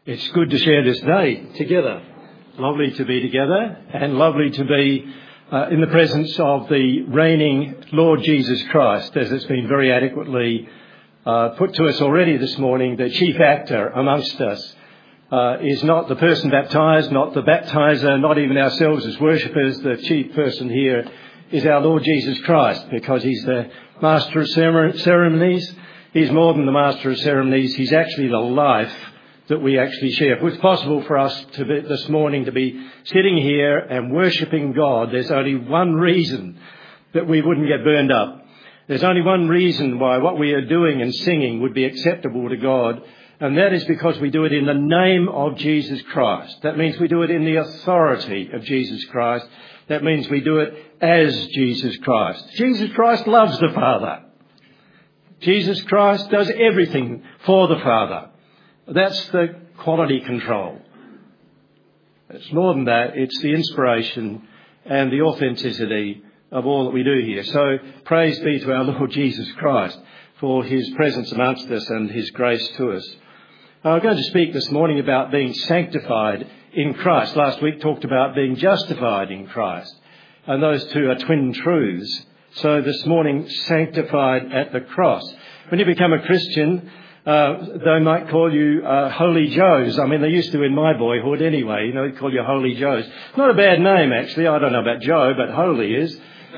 It's good to share this day together. Lovely to be together and lovely to be in the presence of the reigning Lord Jesus Christ, as it's been very adequately put to us already this morning. The chief actor amongst us is not the person baptised, not the baptizer, not even ourselves as worshippers. The chief person here is our Lord Jesus Christ, because he's the master of ceremonies. He's more than the master of ceremonies. He's actually the life that we actually share. If it's possible for us to be, this morning to be sitting here and worshipping God, there's only one reason that we wouldn't get burned up. There's only one reason why what we are doing and singing would be acceptable to God, and that is because we do it in the name of Jesus Christ. That means we do it in the authority of Jesus Christ. That means we do it as Jesus Christ. Jesus Christ loves the Father. Jesus Christ does everything for the Father. That's the quality control. It's more than that. It's the inspiration and the authenticity of all that we do here. So praise be to our Lord Jesus Christ for his presence amongst us and his grace to us. I'm going to speak this morning about being sanctified in Christ. Last week talked about being justified in Christ. And those two are twin truths. So this morning, sanctified at the cross. When you become a Christian, they might call you Holy Joes. I mean, they used to in my boyhood anyway. You know, they call you Holy Joes. Not a bad name, actually. I don't know about Joe, but Holy is.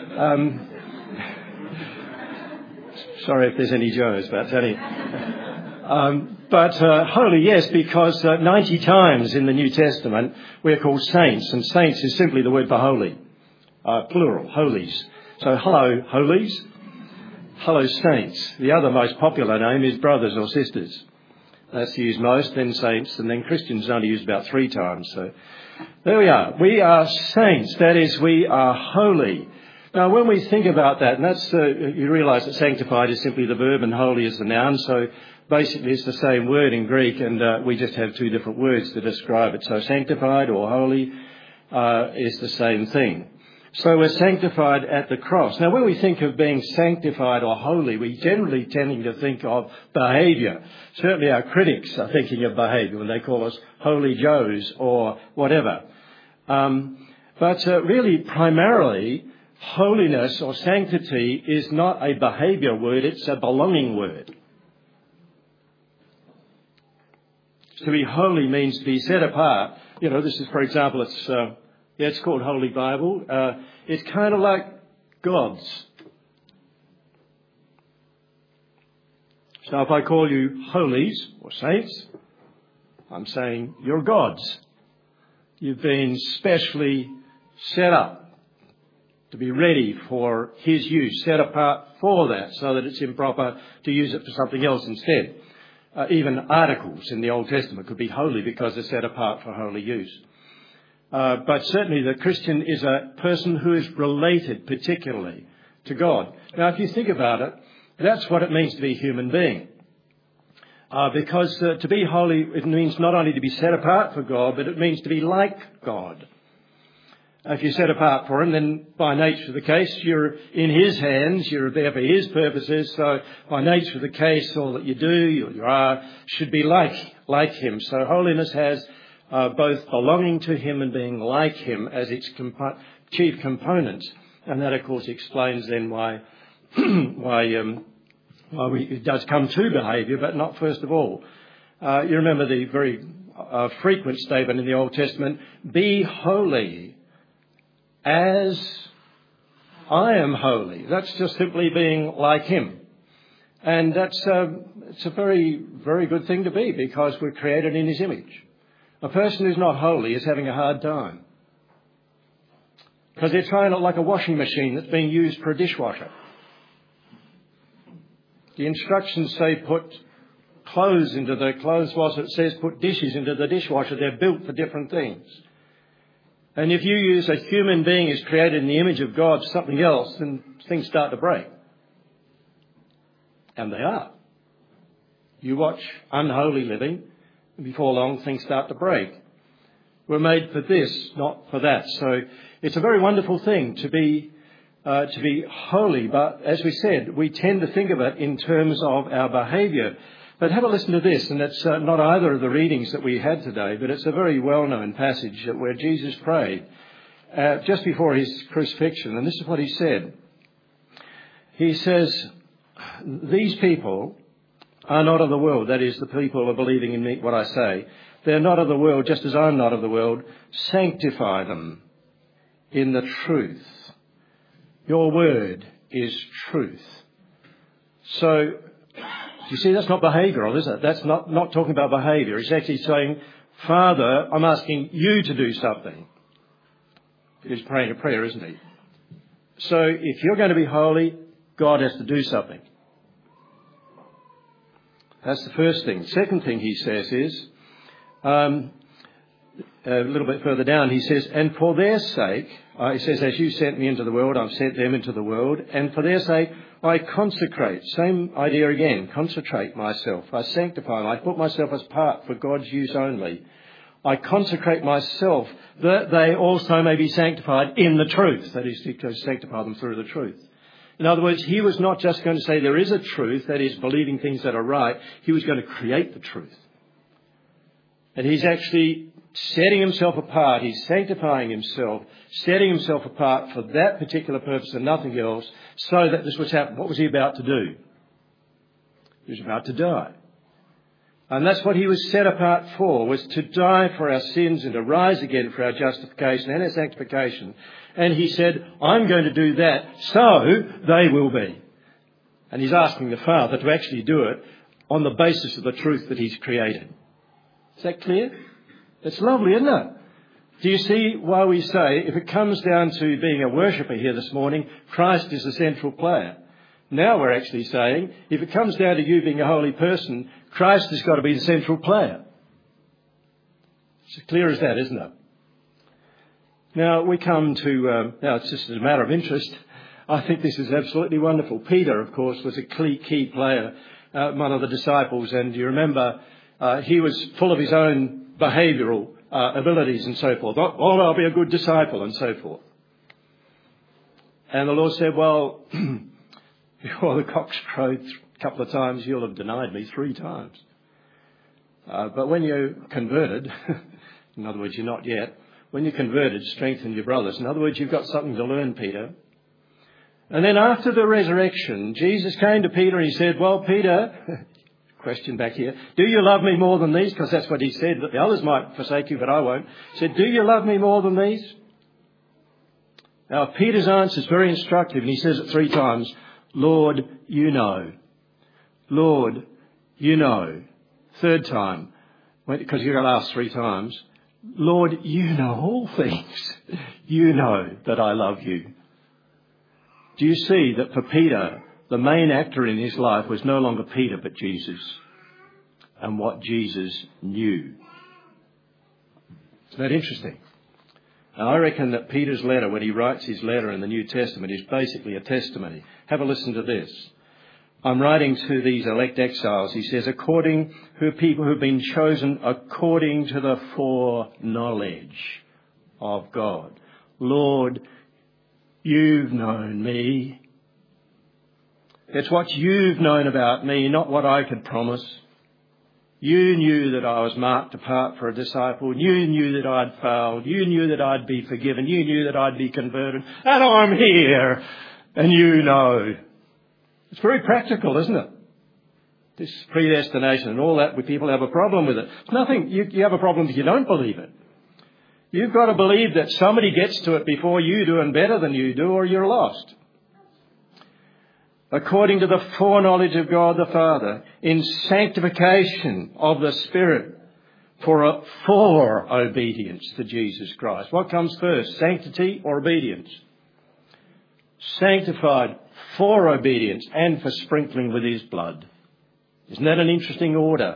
Sorry if there's any Joes, but holy, yes, because 90 times in the New Testament we're called saints, and saints is simply the word for holy, plural, holies. So hello, holies. Hello, saints. The other most popular name is brothers or sisters. That's used most, then saints, and then Christians only used about 3 times. So there we are. We are saints. That is, we are holy. Now, when we think about that, and that's you realise that sanctified is simply the verb and holy is the noun. So basically, it's the same word in Greek, and we just have 2 different words to describe it. So sanctified or holy is the same thing. So we're sanctified at the cross. Now, when we think of being sanctified or holy, we generally tending to think of behaviour. Certainly our critics are thinking of behaviour when they call us Holy Joes or whatever. But really, primarily, holiness or sanctity is not a behaviour word, it's a belonging word. To be holy means to be set apart. You know, this is, for example, it's called Holy Bible. It's kind of like God's. So if I call you holies or saints, I'm saying you're God's. You've been specially set up to be ready for his use, set apart for that, so that it's improper to use it for something else instead. Even articles in the Old Testament could be holy because they're set apart for holy use. But certainly the Christian is a person who is related particularly to God. Now, if you think about it, that's what it means to be a human being. Because to be holy, it means not only to be set apart for God, but it means to be like God. If you're set apart for him, then by nature of the case, you're in his hands, you're there for his purposes. So by nature of the case, all that you do, you are, should be like him. So holiness has both belonging to him and being like him as its chief components. And that, of course, explains then why it does come to behaviour, but not first of all. You remember the very frequent statement in the Old Testament, be holy as I am holy. That's just simply being like him. And it's a very, very good thing to be, because we're created in his image. A person who's not holy is having a hard time, because they're trying it like a washing machine that's being used for a dishwasher. The instructions say put clothes into the clothes washer. It says put dishes into the dishwasher. They're built for different things. And if you use a human being who's created in the image of God something else, then things start to break. And they are. You watch unholy living, and before long things start to break. We're made for this, not for that. So it's a very wonderful thing to be holy. But as we said, we tend to think of it in terms of our behaviour. But have a listen to this, and it's not either of the readings that we had today, but it's a very well-known passage where Jesus prayed just before his crucifixion, and this is what he said. He says, these people are not of the world, that is, the people who are believing in me, what I say. They're not of the world, just as I'm not of the world. Sanctify them in the truth. Your word is truth. So, you see, that's not behavioural, is it? That's not talking about behaviour. It's actually saying, Father, I'm asking you to do something. He's praying a prayer, isn't he? So, if you're going to be holy, God has to do something. That's the first thing. Second thing he says is, a little bit further down, he says, and for their sake, he says, as you sent me into the world, I've sent them into the world, and for their sake, I consecrate. Same idea again, consecrate myself. I sanctify, I put myself as part for God's use only. I consecrate myself that they also may be sanctified in the truth. That is, to sanctify them through the truth. In other words, he was not just going to say there is a truth, that is, believing things that are right. He was going to create the truth. And he's actually setting himself apart. He's sanctifying himself, setting himself apart for that particular purpose and nothing else, so that this was happening. What was he about to do? He was about to die. And that's what he was set apart for, was to die for our sins and to rise again for our justification and our sanctification. And he said, I'm going to do that, so they will be. And he's asking the Father to actually do it on the basis of the truth that he's created. Is that clear? It's lovely, isn't it? Do you see why we say, if it comes down to being a worshipper here this morning, Christ is the central player? Now we're actually saying, if it comes down to you being a holy person, Christ has got to be the central player. It's as clear as that, isn't it? Now we come to, now it's just a matter of interest. I think this is absolutely wonderful. Peter, of course, was a key player, one of the disciples, and you remember he was full of his own behavioural abilities and so forth. Oh, I'll be a good disciple and so forth. And the Lord said, well, before the cocks crowed a couple of times, you'll have denied me 3 times. But when you're converted, in other words, you're not yet, when you're converted, strengthen your brothers. In other words, you've got something to learn, Peter. And then after the resurrection, Jesus came to Peter and he said, well, Peter, question back here, do you love me more than these? Because that's what he said, that the others might forsake you, but I won't. He said, do you love me more than these? Now, Peter's answer is very instructive, and he says it 3 times. Lord, you know. Lord, you know. 3rd time, because you're going to ask 3 times. Lord, you know all things. You know that I love you. Do you see that for Peter, the main actor in his life was no longer Peter but Jesus, and what Jesus knew? Isn't that interesting? And I reckon that Peter's letter, when he writes his letter in the New Testament, is basically a testimony. Have a listen to this. I'm writing to these elect exiles. He says, according to people who have been chosen according to the foreknowledge of God. Lord, you've known me. It's what you've known about me, not what I could promise. You knew that I was marked apart for a disciple. You knew that I'd failed. You knew that I'd be forgiven. You knew that I'd be converted. And I'm here. And you know. It's very practical, isn't it? This predestination and all that, people have a problem with it. It's nothing, you have a problem if you don't believe it. You've got to believe that somebody gets to it before you do and better than you do, or you're lost. According to the foreknowledge of God the Father, in sanctification of the Spirit, for obedience to Jesus Christ. What comes first, sanctity or obedience? Sanctified for obedience and for sprinkling with his blood. Isn't that an interesting order?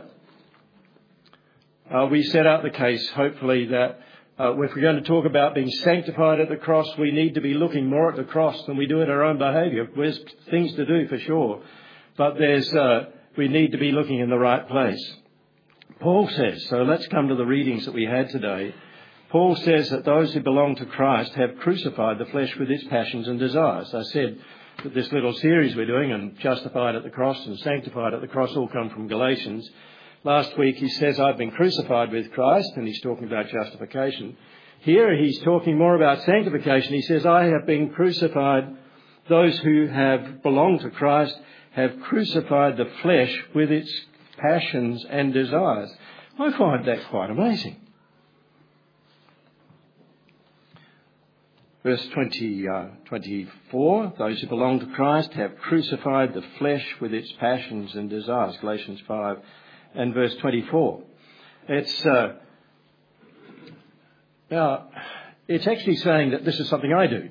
We set out the case, hopefully, that if we're going to talk about being sanctified at the cross, we need to be looking more at the cross than we do at our own behaviour. There's things to do for sure, but we need to be looking in the right place. Paul says, so let's come to the readings that we had today. Paul says that those who belong to Christ have crucified the flesh with its passions and desires. I said that this little series we're doing, and Justified at the Cross and Sanctified at the Cross, all come from Galatians. Last week he says, I've been crucified with Christ, and he's talking about justification. Here he's talking more about sanctification. He says, I have been crucified. Those who have belonged to Christ have crucified the flesh with its passions and desires. I find that quite amazing. Verse 24, those who belong to Christ have crucified the flesh with its passions and desires, Galatians 5 and verse 24. It's actually saying that this is something I do.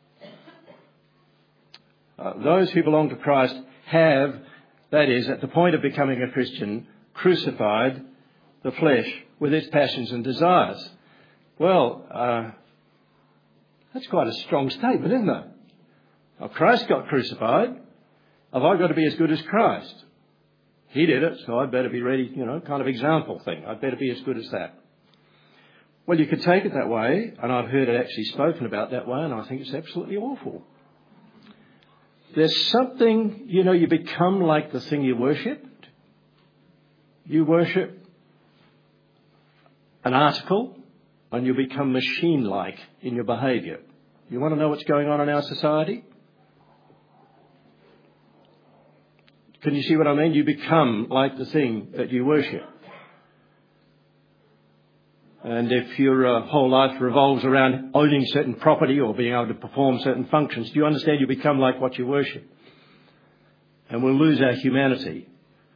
Those who belong to Christ have, that is, at the point of becoming a Christian, crucified the flesh with its passions and desires. Well, that's quite a strong statement, isn't it? Well, Christ got crucified. Have I got to be as good as Christ? He did it, so I better be ready, kind of example thing. I better be as good as that. Well, you could take it that way, and I've heard it actually spoken about that way, and I think it's absolutely awful. There's something, you become like the thing you worship. You worship an article, and you become machine-like in your behaviour. You want to know what's going on in our society? Can you see what I mean? You become like the thing that you worship. And if your whole life revolves around owning certain property or being able to perform certain functions, do you understand you become like what you worship? And we'll lose our humanity.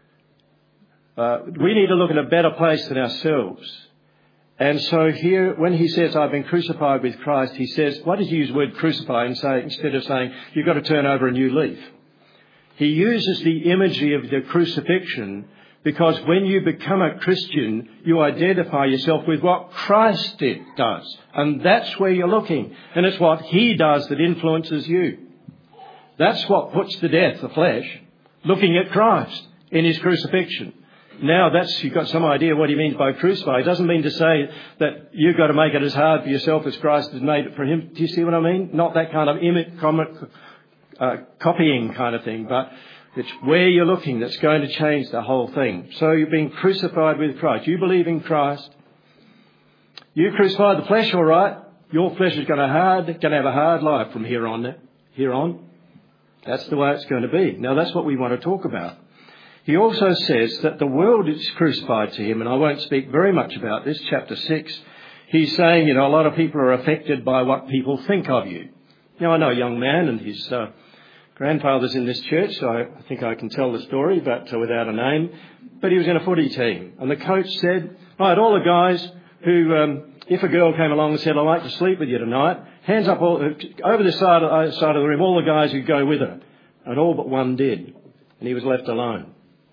We need to look at a better place than ourselves. And so here, when he says, I've been crucified with Christ, he says, why does he use the word crucify instead of saying, you've got to turn over a new leaf? He uses the imagery of the crucifixion because when you become a Christian, you identify yourself with what Christ does. And that's where you're looking. And it's what he does that influences you. That's what puts to death the flesh, looking at Christ in his crucifixion. Now you've got some idea what he means by crucify. It doesn't mean to say that you've got to make it as hard for yourself as Christ has made it for him. Do you see what I mean? Not that kind of copying kind of thing, but it's where you're looking that's going to change the whole thing. So you're being crucified with Christ. You believe in Christ. You crucified the flesh, all right. Your flesh is going to have a hard life from here on. That's the way it's going to be. Now that's what we want to talk about. He also says that the world is crucified to him, and I won't speak very much about this, chapter 6. He's saying, a lot of people are affected by what people think of you. Now, I know a young man, and his grandfather's in this church, so I think I can tell the story, but without a name. But he was in a footy team, and the coach said, right, all the guys who, if a girl came along and said, I'd like to sleep with you tonight, hands up over the side of the room, all the guys who go with her. And all but one did, and he was left alone.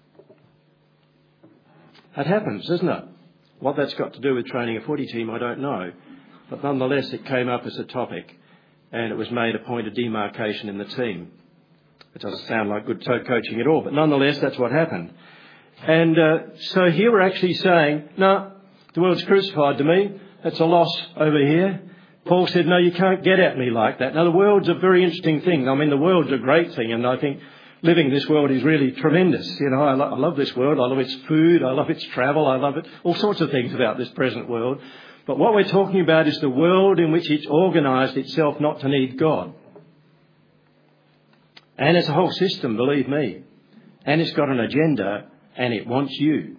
That happens, doesn't it? What that's got to do with training a footy team, I don't know. But nonetheless, it came up as a topic, and it was made a point of demarcation in the team. It doesn't sound like good coaching at all, but nonetheless, that's what happened. And so here we're actually saying, no, the world's crucified to me. That's a loss over here. Paul said, no, you can't get at me like that. Now, the world's a very interesting thing. I mean, the world's a great thing, and I think living this world is really tremendous. I love this world. I love its food. I love its travel. I love it. All sorts of things about this present world. But what we're talking about is the world in which it's organised itself not to need God. And it's a whole system, believe me. And it's got an agenda, and it wants you.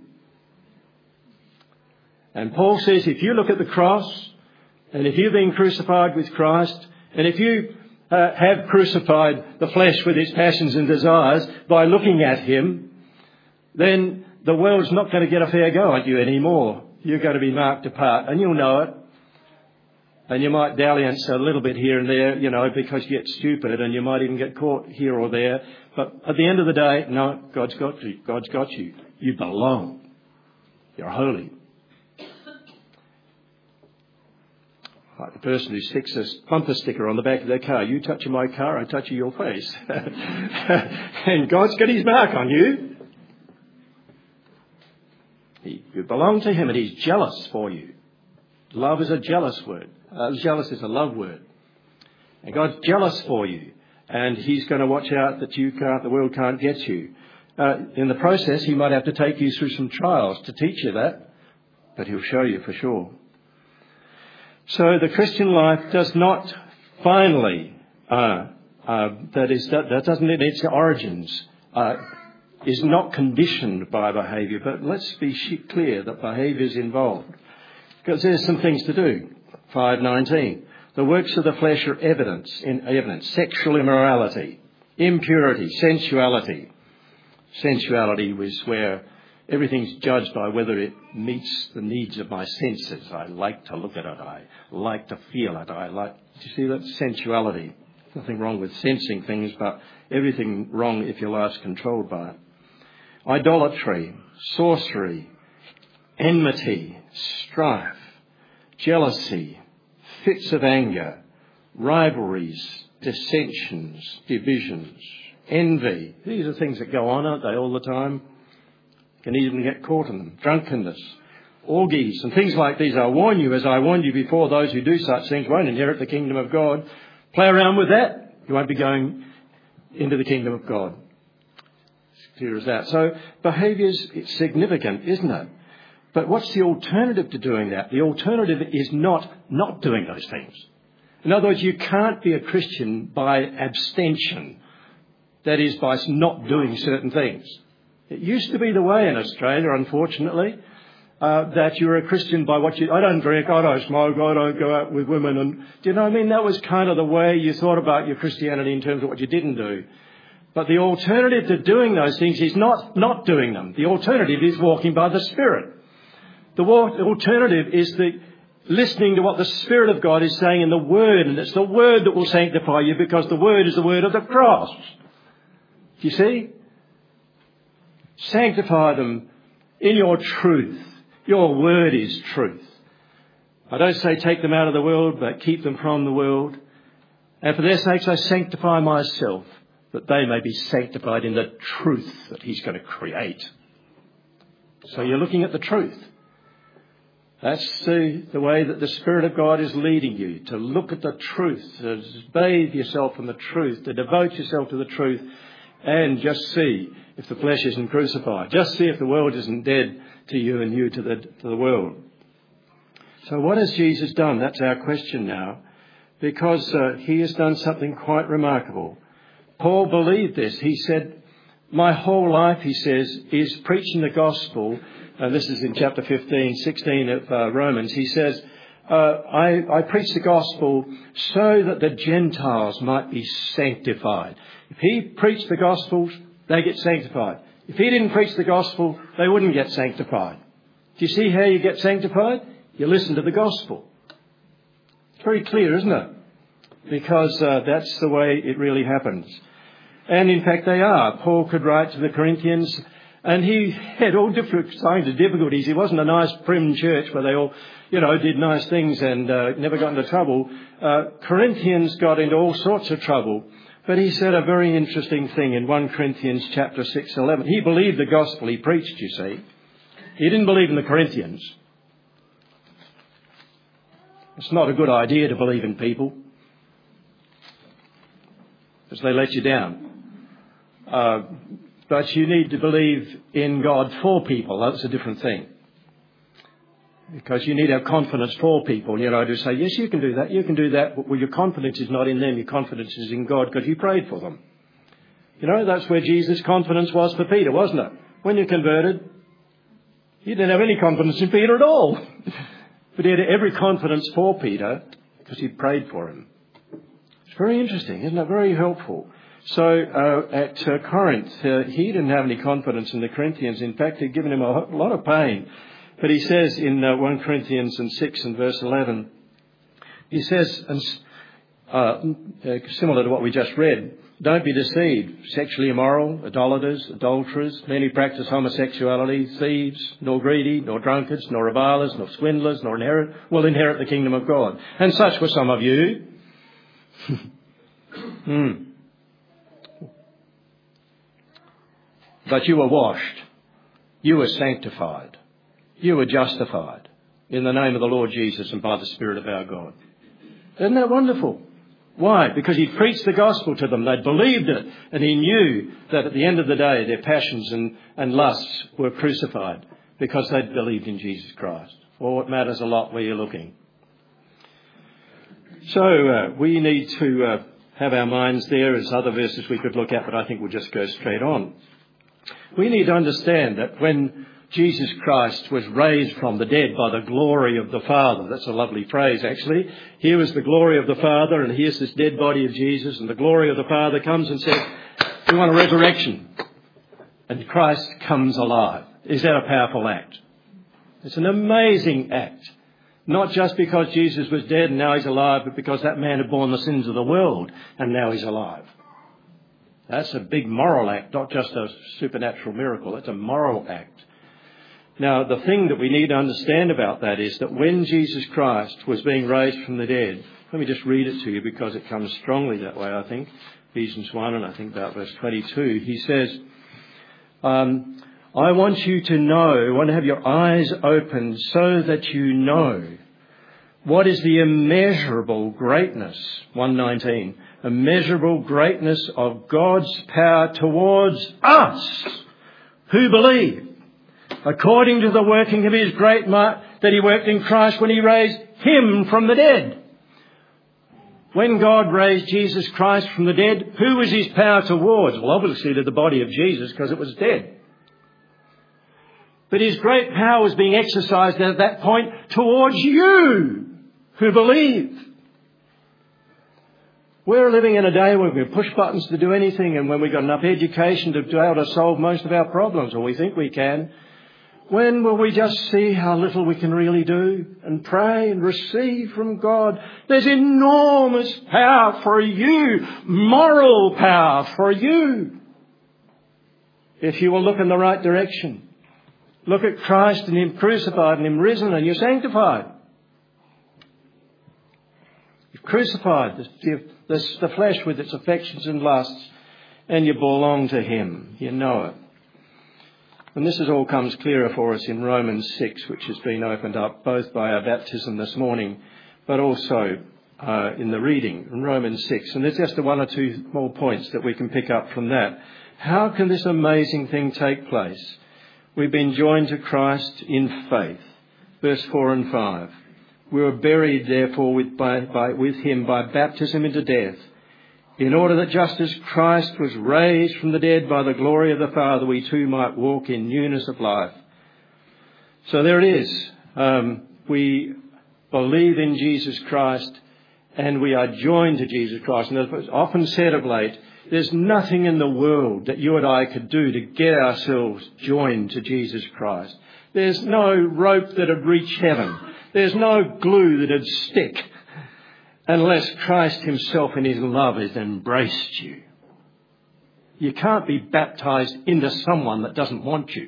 And Paul says, if you look at the cross, and if you've been crucified with Christ, and if you have crucified the flesh with its passions and desires by looking at him, then the world's not going to get a fair go at you anymore. You're going to be marked apart, and you'll know it. And you might dalliance a little bit here and there, because you get stupid, and you might even get caught here or there. But at the end of the day, no, God's got you. God's got you. You belong. You're holy. Like the person who sticks a bumper sticker on the back of their car. You touch my car, I touch your face. And God's got his mark on you. You belong to him, and he's jealous for you. Love is a jealous word. Jealous is a love word. And God's jealous for you. and he's going to watch out that the world can't get you. In the process, he might have to take you through some trials to teach you that, but he'll show you for sure. So the Christian life does not finally, that doesn't in its origins, is not conditioned by behaviour. But let's be clear that behaviour is involved, because there's some things to do. 5:19. The works of the flesh are evident: sexual immorality, impurity, sensuality. Sensuality was where everything's judged by whether it meets the needs of my senses. I like to look at it. I like to feel it. You see, that's sensuality. Nothing wrong with sensing things, but everything wrong if your life's controlled by it. Idolatry, sorcery, enmity, strife, jealousy, fits of anger, rivalries, dissensions, divisions, envy. These are things that go on, aren't they, all the time? Can even get caught in them. Drunkenness, orgies, and things like these. I warn you, as I warned you before, those who do such things won't inherit the kingdom of God. Play around with that. You won't be going into the kingdom of God. As clear as that. So behaviour's significant, isn't it? But what's the alternative to doing that? The alternative is not doing those things. In other words, you can't be a Christian by abstention. That is, by not doing certain things. It used to be the way in Australia, unfortunately, that you were a Christian by I don't drink, I don't smoke, I don't go out with women. And do you know what I mean? That was kind of the way you thought about your Christianity in terms of what you didn't do. But the alternative to doing those things is not doing them. The alternative is walking by the Spirit. The alternative is listening to what the Spirit of God is saying in the Word. And it's the Word that will sanctify you, because the Word is the word of the cross. Do you see? Sanctify them in your truth. Your word is truth. I don't say take them out of the world, but keep them from the world. And for their sakes I sanctify myself, that they may be sanctified in the truth that he's going to create. So you're looking at the truth. That's the way that the Spirit of God is leading you, to look at the truth, to bathe yourself in the truth, to devote yourself to the truth, and just see if the flesh isn't crucified. Just see if the world isn't dead to you and you to the world. So what has Jesus done? That's our question now. Because he has done something quite remarkable. Paul believed this. He said, my whole life, he says, is preaching the gospel. And this is in chapter 16 of Romans. He says, I preach the gospel so that the Gentiles might be sanctified. If he preached the gospel, they get sanctified. If he didn't preach the gospel, they wouldn't get sanctified. Do you see how you get sanctified? You listen to the gospel. It's very clear, isn't it? Because that's the way it really happens. And in fact they are. Paul could write to the Corinthians, and he had all different kinds of difficulties. It wasn't a nice prim church where they all, did nice things and never got into trouble. Corinthians got into all sorts of trouble. But he said a very interesting thing in 1 Corinthians chapter 6:11. He believed the gospel he preached, you see. He didn't believe in the Corinthians. It's not a good idea to believe in people, because they let you down. But you need to believe in God for people. That's a different thing. Because you need to have confidence for people, to say, yes, you can do that, you can do that. But your confidence is not in them, your confidence is in God, because you prayed for them. That's where Jesus' confidence was for Peter, wasn't it? When you converted, he didn't have any confidence in Peter at all. But he had every confidence for Peter because he prayed for him. It's very interesting, isn't it? Very helpful. So at Corinth, he didn't have any confidence in the Corinthians. In fact, he'd given him a lot of pain. But he says in 1 Corinthians 6 and verse 11, he says, similar to what we just read, don't be deceived. Sexually immoral, idolaters, adulterers, men who practice homosexuality, thieves, nor greedy, nor drunkards, nor revilers, nor swindlers, will inherit the kingdom of God. And such were some of you. But you were washed. You were sanctified. You were justified in the name of the Lord Jesus and by the Spirit of our God. Isn't that wonderful? Why? Because he preached the gospel to them. They'd believed it. And he knew that at the end of the day, their passions and lusts were crucified because they'd believed in Jesus Christ. Well, it matters a lot where you're looking. So we need to have our minds there. There's other verses we could look at, but I think we'll just go straight on. We need to understand that when Jesus Christ was raised from the dead by the glory of the Father. That's a lovely phrase, actually. Here was the glory of the Father, and here's this dead body of Jesus, and the glory of the Father comes and says, we want a resurrection. And Christ comes alive. Is that a powerful act? It's an amazing act. Not just because Jesus was dead and now he's alive, but because that man had borne the sins of the world and now he's alive. That's a big moral act, not just a supernatural miracle. It's a moral act. Now, the thing that we need to understand about that is that when Jesus Christ was being raised from the dead, let me just read it to you because it comes strongly that way, I think. Ephesians 1 and I think about verse 22. He says, I want you to know, I want to have your eyes open so that you know what is the immeasurable greatness, 1:19, immeasurable greatness of God's power towards us who believe, according to the working of his great might that he worked in Christ when he raised him from the dead. When God raised Jesus Christ from the dead, who was his power towards? Well, obviously to the body of Jesus because it was dead. But his great power was being exercised at that point towards you who believe. We're living in a day where we push buttons to do anything, and when we've got enough education to be able to solve most of our problems, or we think we can. When will we just see how little we can really do and pray and receive from God? There's enormous power for you, moral power for you, if you will look in the right direction. Look at Christ and him crucified and him risen and you're sanctified. You've crucified the flesh with its affections and lusts and you belong to him. You know it. And this all comes clearer for us in Romans 6, which has been opened up both by our baptism this morning, but also in the reading in Romans 6. And there's just one or two more points that we can pick up from that. How can this amazing thing take place? We've been joined to Christ in faith. Verse 4 and 5. We were buried, therefore, with him by baptism into death, in order that just as Christ was raised from the dead by the glory of the Father, we too might walk in newness of life. So there it is. We believe in Jesus Christ and we are joined to Jesus Christ. And as was often said of late, there's nothing in the world that you and I could do to get ourselves joined to Jesus Christ. There's no rope that'd reach heaven. There's no glue that'd stick unless Christ himself in his love has embraced you. You can't be baptized into someone that doesn't want you.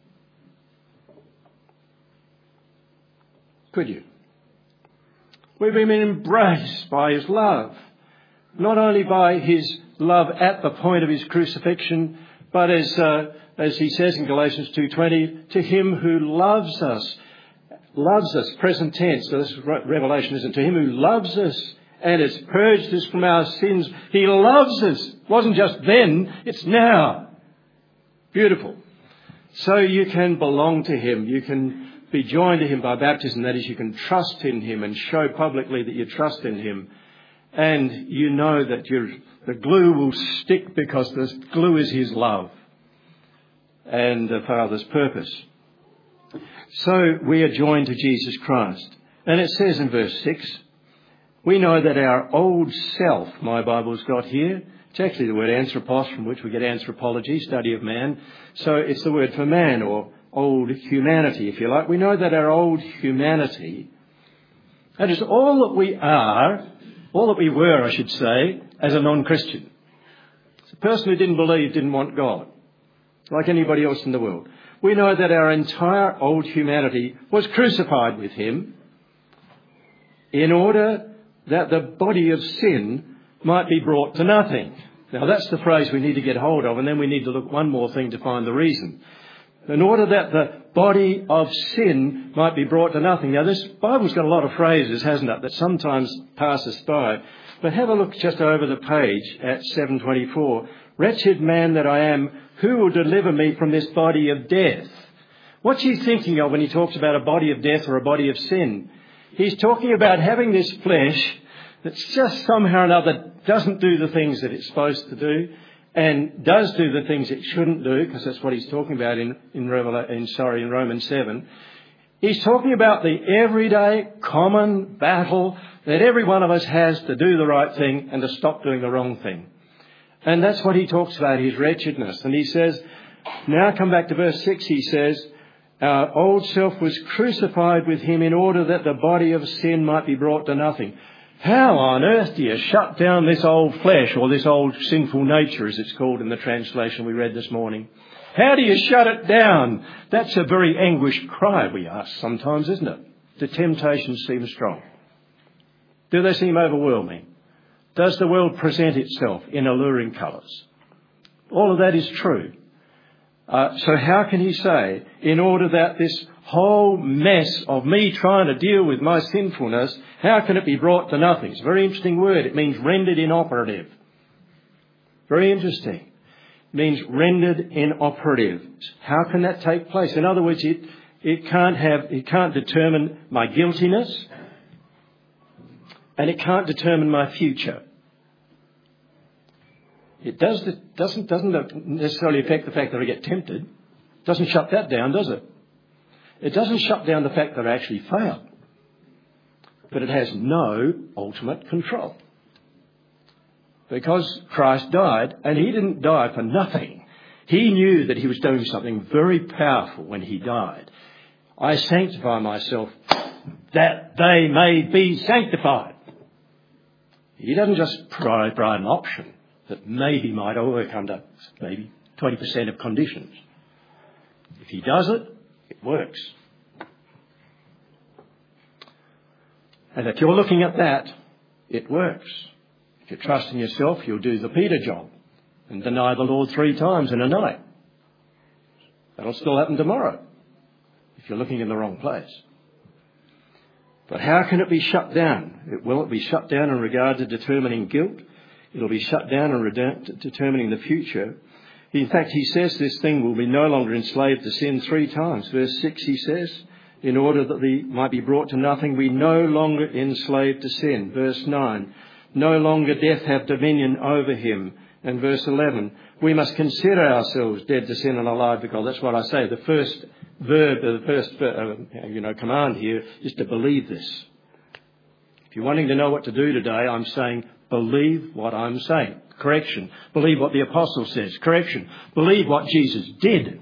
Could you? We've been embraced by his love. Not only by his love at the point of his crucifixion, but as he says in Galatians 2:20, to him who loves us, present tense, so this is Revelation, isn't it? To him who loves us and has purged us from our sins. He loves us. It wasn't just then, it's now. Beautiful. So you can belong to him. You can be joined to him by baptism. That is, you can trust in him and show publicly that you trust in him. And you know that the glue will stick because the glue is his love and the Father's purpose. So we are joined to Jesus Christ. And it says in verse 6, we know that our old self, my Bible's got here, it's actually the word anthropos, from which we get anthropology, study of man. So it's the word for man, or old humanity, if you like. We know that our old humanity, that is all that we are, all that we were, I should say, as a non-Christian. It's a person who didn't believe, didn't want God, like anybody else in the world. We know that our entire old humanity was crucified with him in order that the body of sin might be brought to nothing. Now, that's the phrase we need to get hold of, and then we need to look one more thing to find the reason. in order that the body of sin might be brought to nothing. Now, this Bible's got a lot of phrases, hasn't it, that sometimes pass us by. But have a look just over the page at 7:24. Wretched man that I am, who will deliver me from this body of death? What's he thinking of when he talks about a body of death or a body of sin? He's talking about having this flesh that's just somehow or another doesn't do the things that it's supposed to do and does do the things it shouldn't do, because that's what he's talking about in Romans 7. He's talking about the everyday common battle that every one of us has to do the right thing and to stop doing the wrong thing. And that's what he talks about, his wretchedness. And he says, now come back to verse 6, he says, our old self was crucified with him in order that the body of sin might be brought to nothing. How on earth do you shut down this old flesh, or this old sinful nature, as it's called in the translation we read this morning? How do you shut it down? That's a very anguished cry we ask sometimes, isn't it? The temptations seem strong. Do they seem overwhelming? Does the world present itself in alluring colours? All of that is true. So how can he say, in order that this whole mess of me trying to deal with my sinfulness, how can it be brought to nothing? It's a very interesting word. It means rendered inoperative. Very interesting. It means rendered inoperative. How can that take place? In other words, it can't determine my guiltiness, and it can't determine my future. It doesn't necessarily affect the fact that I get tempted. It doesn't shut that down, does it? It doesn't shut down the fact that I actually fail. But it has no ultimate control. Because Christ died, and he didn't die for nothing. He knew that he was doing something very powerful when he died. I sanctify myself that they may be sanctified. He doesn't just provide an option that maybe might work under maybe 20% of conditions. If he does it, it works. And if you're looking at that, it works. If you trust in yourself, you'll do the Peter job and deny the Lord 3 times in a night. That'll still happen tomorrow if you're looking in the wrong place. But how can it be shut down? Will it be shut down in regard to determining guilt? It'll be shut down in determining the future. In fact, he says this thing will be no longer enslaved to sin 3 times. Verse 6, he says, in order that we might be brought to nothing, we no longer enslaved to sin. Verse 9, no longer death have dominion over him. And verse 11, we must consider ourselves dead to sin and alive to God. That's what I say. The first verb, the first command here is to believe this. If you're wanting to know what to do today, I'm saying believe what I'm saying. Correction. Believe what the apostle says. Correction. Believe what Jesus did.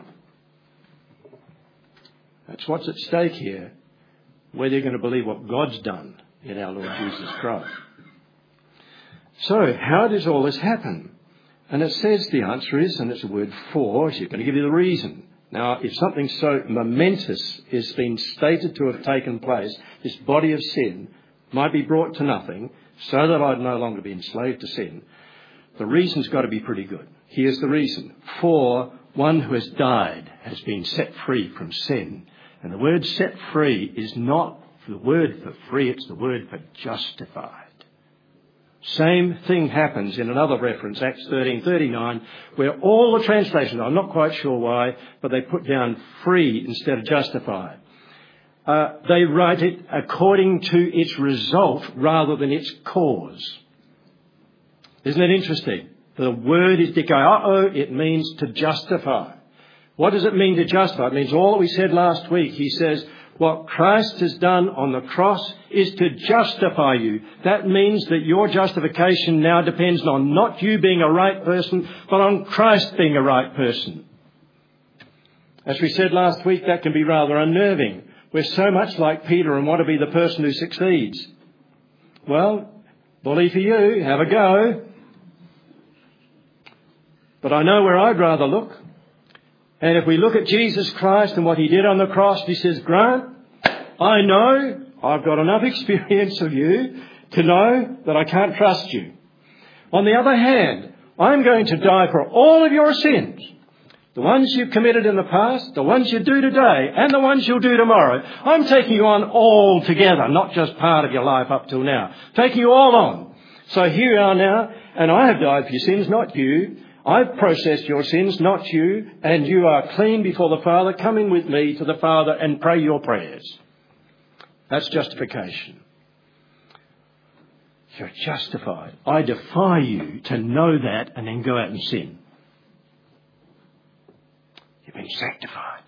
That's what's at stake here. Whether you're going to believe what God's done in our Lord Jesus Christ. So, how does all this happen? And it says the answer is, and it's a word for, she's going to give you the reason. Now, if something so momentous has been stated to have taken place, this body of sin might be brought to nothing, so that I'd no longer be enslaved to sin, the reason's got to be pretty good. Here's the reason. For one who has died has been set free from sin. And the word set free is not the word for free, it's the word for justified. Same thing happens in another reference, Acts 13:39, where all the translations, I'm not quite sure why, but they put down free instead of justified. They write it according to its result rather than its cause. Isn't it interesting? The word is dikaiō, it means to justify. What does it mean to justify? It means all that we said last week. He says, what Christ has done on the cross is to justify you. That means that your justification now depends on not you being a right person, but on Christ being a right person. As we said last week, that can be rather unnerving. We're so much like Peter and want to be the person who succeeds. Well, bully for you, have a go. But I know where I'd rather look. And if we look at Jesus Christ and what he did on the cross, he says, Grant, I know I've got enough experience of you to know that I can't trust you. On the other hand, I'm going to die for all of your sins The ones you've committed in the past, the ones you do today, and the ones you'll do tomorrow. I'm taking you on all together, not just part of your life up till now. Taking you all on. So here you are now, and I have died for your sins, not you. I've processed your sins, not you, and you are clean before the Father. Come in with me to the Father and pray your prayers. That's justification. You're justified. I defy you to know that and then go out and sin. You've been sanctified.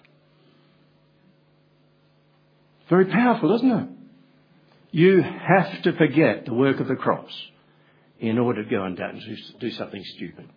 Very powerful, isn't it? You have to forget the work of the cross in order to go and do something stupid.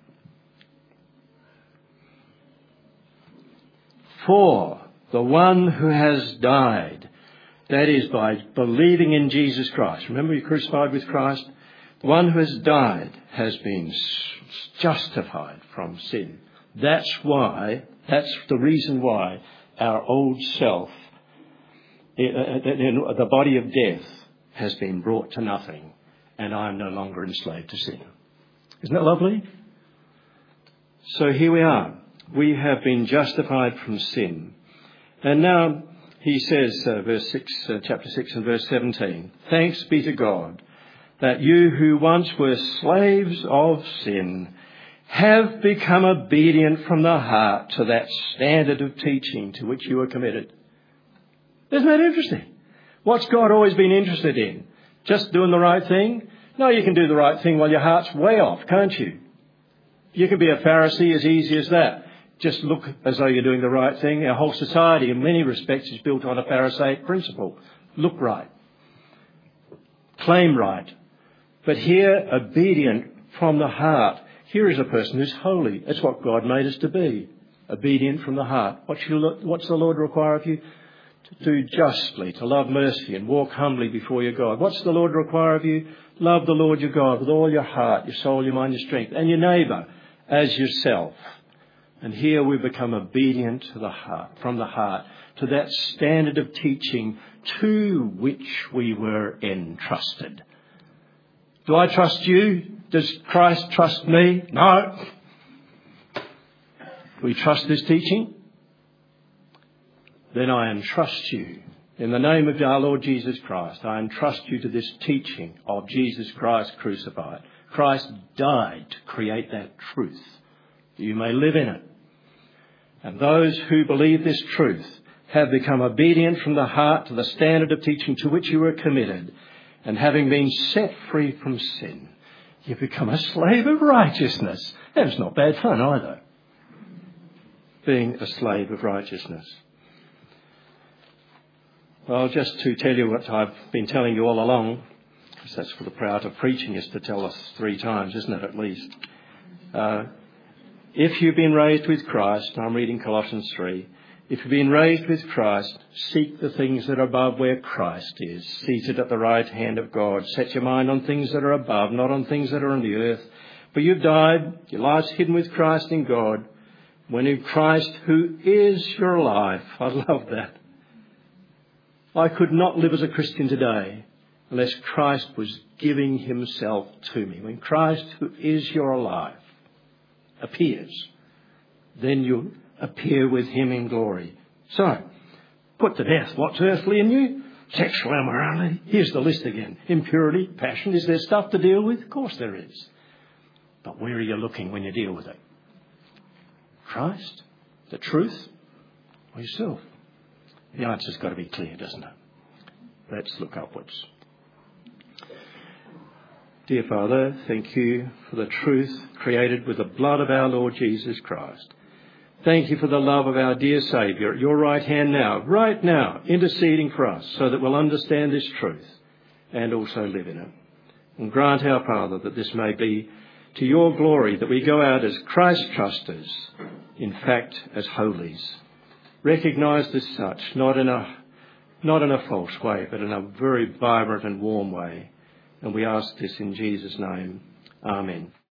For the one who has died, that is by believing in Jesus Christ. Remember, you're crucified with Christ. The one who has died has been justified from sin. That's the reason why our old self, the body of death, has been brought to nothing, and I am no longer enslaved to sin. Isn't that lovely? So here we are. We have been justified from sin. And now he says, chapter 6 and verse 17, thanks be to God that you who once were slaves of sin have become obedient from the heart to that standard of teaching to which you were committed. Isn't that interesting? What's God always been interested in? Just doing the right thing? No, you can do the right thing while your heart's way off, can't you? You can be a Pharisee as easy as that. Just look as though you're doing the right thing. Our whole society, in many respects, is built on a Pharisaic principle. Look right. Claim right. But here, obedient from the heart. Here is a person who's holy. That's what God made us to be. Obedient from the heart. What's the Lord require of you? To do justly, to love mercy and walk humbly before your God. What's the Lord require of you? Love the Lord your God with all your heart, your soul, your mind, your strength, and your neighbour as yourself. And here we become obedient to the heart, from the heart, to that standard of teaching to which we were entrusted. Do I trust you? Does Christ trust me? No. We trust this teaching? Then I entrust you. In the name of our Lord Jesus Christ, I entrust you to this teaching of Jesus Christ crucified. Christ died to create that truth. You may live in it. And those who believe this truth have become obedient from the heart to the standard of teaching to which you were committed. And having been set free from sin, you become a slave of righteousness. That's not bad fun either. Being a slave of righteousness. Well, just to tell you what I've been telling you all along, because that's for the art of preaching, is to tell us 3 times, isn't it, at least? If you've been raised with Christ, I'm reading Colossians 3, if you've been raised with Christ, seek the things that are above where Christ is, seated at the right hand of God. Set your mind on things that are above, not on things that are on the earth. For you've died, your life's hidden with Christ in God. When in Christ, who is your life. I love that. I could not live as a Christian today unless Christ was giving himself to me. When Christ, who is your life, appears, then you appear with him in glory. So, put to death what's earthly in you. Sexual immorality. Here's the list again. Impurity, passion. Is there stuff to deal with? Of course there is. But where are you looking when you deal with it? Christ? The truth? Or yourself? The answer's got to be clear, doesn't it? Let's look upwards. Dear Father, thank you for the truth created with the blood of our Lord Jesus Christ. Thank you for the love of our dear Saviour at your right hand now, right now, interceding for us so that we'll understand this truth and also live in it. And grant our Father that this may be to your glory, that we go out as Christ trusters, in fact as holies, recognised as such, not in a false way, but in a very vibrant and warm way. And we ask this in Jesus' name. Amen.